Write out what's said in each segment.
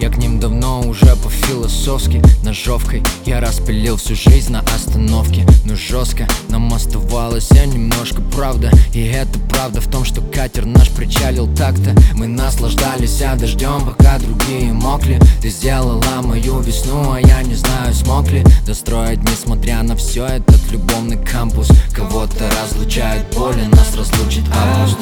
Я к ним давно уже по-философски ножовкой я распилил всю жизнь на остановке. Но жестко нам оставалось немножко правда. И это правда в том, что катер наш причалил так-то. Мы наслаждались дождем, пока другие мокли. Ты сделала мою весну, а я не знаю, смог ли достроить, несмотря на все, этот любовный кампус. Кого-то разлучает боль, и нас разлучит август.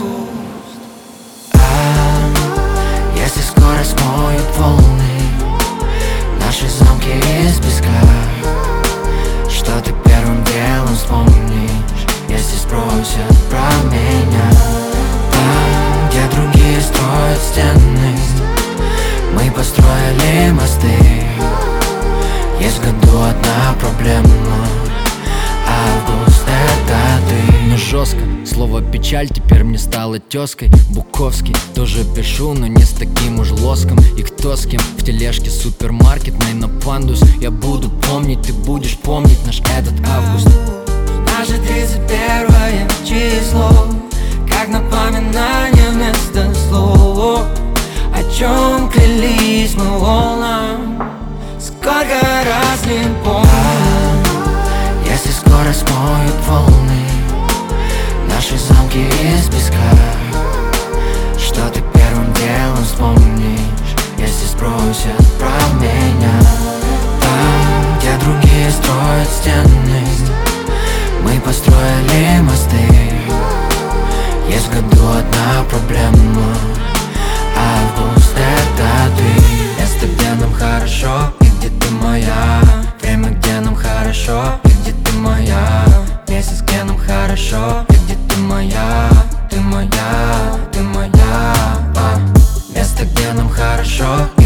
Если скоро смоют волны наши замки из песка, что ты первым делом вспомнишь, если спросят про меня? Там, где другие строят стены, мы построили мосты. Есть в году одна проблема: август — это ты. Но жестко, слово печаль теперь мне стало тезкой. Буковский тоже пишу, но не с таким уж лоском. И кто с кем в тележке супермаркетной на пандус. Я буду помнить, ты будешь помнить наш этот август. Наше 31 число, как напоминание вместо слов. О чем клялись мы волнам, сколько раз не помню. Если скоро смоют волны наши замки из песка, что ты первым делом вспомнишь, если спросят про меня? Там, где другие строят стены, мы построили мосты. Есть в году одна проблема: август — это ты. Место, где нам хорошо, и где ты моя. Время, где нам хорошо, и где ты моя. Месяц, где нам хорошо, и где ты моя. Ты моя, ты моя. Место, где нам хорошо,